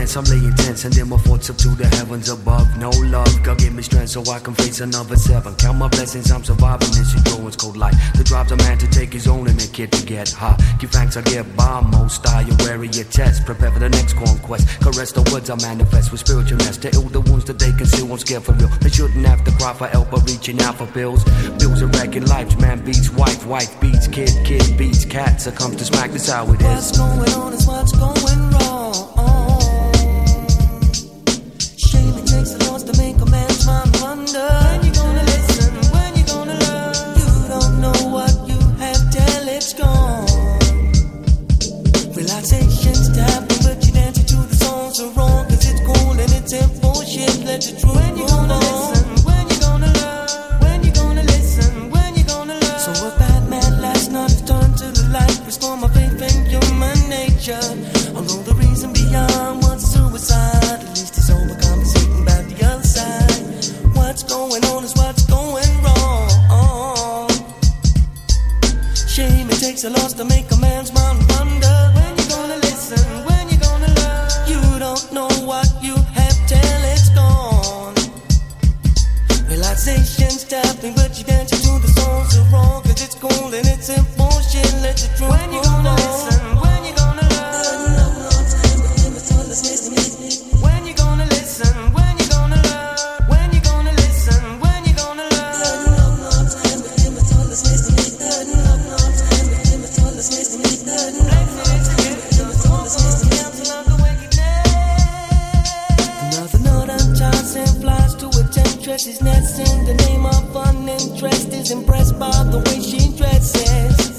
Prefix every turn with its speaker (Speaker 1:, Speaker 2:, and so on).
Speaker 1: trance, I'm laying tense, and then my thoughts up to the heavens above. No love, God give me strength so I can face another 7. Count my blessings, I'm surviving this endurance cold life. The drives a man to take his own and a kid to get high. Give thanks, I get by, most die, you weary your test. Prepare for the next conquest, caress the words I manifest with spiritualness. To heal the wounds that they conceal, I'm scared for real. They shouldn't have to cry for help or reaching out for bills. Bills are wrecking lives, man beats wife, wife beats kid, kid beats cat. Succumbs to smack, that's how it is.
Speaker 2: What's going on is what's going wrong. Shame it takes a lot to make a man's mind wonder. When you gonna listen, when you gonna learn? You don't know what you have till it's gone. Relaxation's tapping, but you dance to the songs are wrong. Cause it's cool and it's in bullshit. Let the truth when you gonna listen, when you gonna learn? When you gonna listen, when you gonna learn? So a bad man last night turned to the light. Restore my faith in human nature. Although the reason beyond was suicide, at least it's overcompensating about the other side. What's going on is what's going wrong. Shame it takes a loss to make a man's mind wonder. When you gonna listen, when you gonna learn? You don't know what you have till it's gone. Relaxation's tapping, but you dancing to the songs are wrong. Cause it's cool and it's in bullshit. Let the truth when you gonna listen, when you gonna learn? When you gonna listen, when you gonna learn? When you gonna listen, when you gonna learn? Another note unties and flies to a temptress. His nest in the name of uninterest is impressed by the way she dresses.